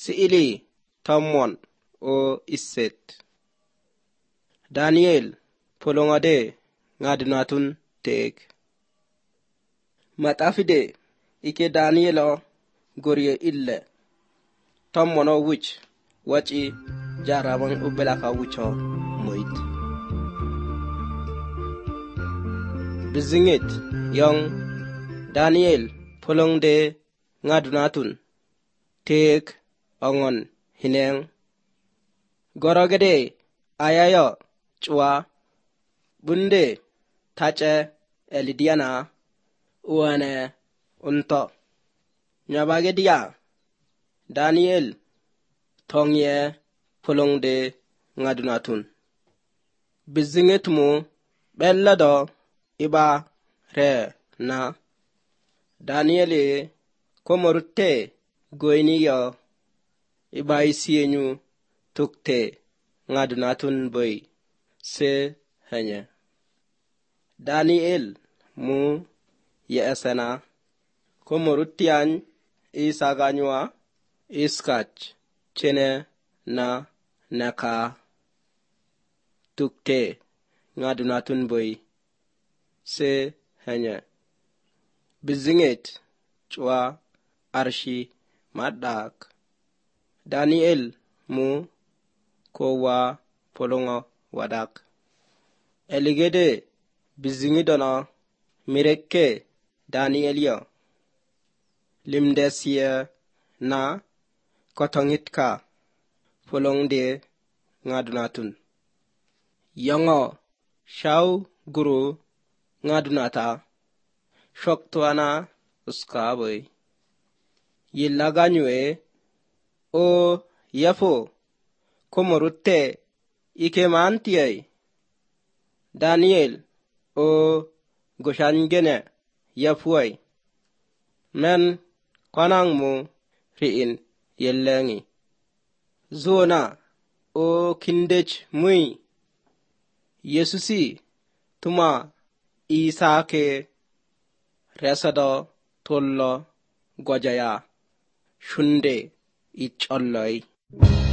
si'ili tommon o isset. Daniel polongade ngadunatun teek. Matafide ike Danielo gorye ille tommono wuch wachi jaraban ubelaka wucho moit. Bizingit yong Daniel polongde ngadunatun teek ongon hineng gorogede ayayo chua bunde tache elidiana uane unto nyabagedia Daniel tongye polongde ngadunatun bizingit mu bellado iba re na Danieli komorute goyniyo iba isienyu tukte ngadunatun boy se hanya. Daniel mu ya esena komorutian isaganywa iskach chene na naka tukte ngadunatun boy se hanya. Bizingit chwa arshi madak Daniel mu kowa polongo wadak eligede bizingidono mireke Danielio limdesia na kotongitka polongde ngadunatun yongo shaw guru ngadunata shoktuana uskaboy yillaganywe o yafo komorute ike mantiyay Daniel o goshangene yafuay men konang mu riin yellengi zona o kindech mui Yesusi tuma Isake resado tollo gojaya shunde icholloi